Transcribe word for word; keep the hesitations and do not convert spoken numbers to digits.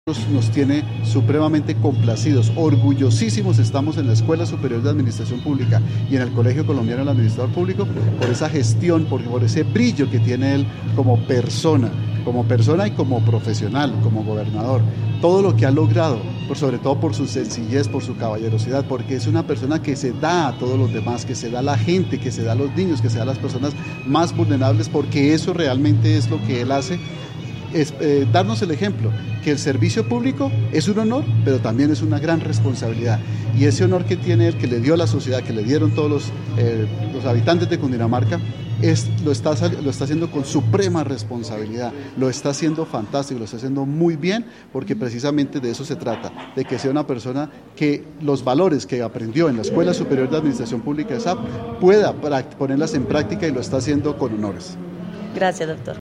Nos tiene supremamente complacidos, orgullosísimos estamos en la Escuela Superior de Administración Pública y en el Colegio Colombiano del Administrador Público por esa gestión, por, por ese brillo que tiene él como persona, como persona y como profesional, como gobernador. Todo lo que ha logrado, por sobre todo por su sencillez, por su caballerosidad, porque es una persona que se da a todos los demás, que se da a la gente, que se da a los niños, que se da a las personas más vulnerables, porque eso realmente es lo que él hace. Es, eh, darnos el ejemplo, que el servicio público es un honor, pero también es una gran responsabilidad. Y ese honor que tiene él, que le dio la sociedad, que le dieron todos los, eh, los habitantes de Cundinamarca, es, lo, está, lo está haciendo con suprema responsabilidad, lo está haciendo fantástico, lo está haciendo muy bien, porque precisamente de eso se trata, de que sea una persona que los valores que aprendió en la Escuela Superior de Administración Pública de S A P pueda ponerlas en práctica y lo está haciendo con honores. Gracias, doctor.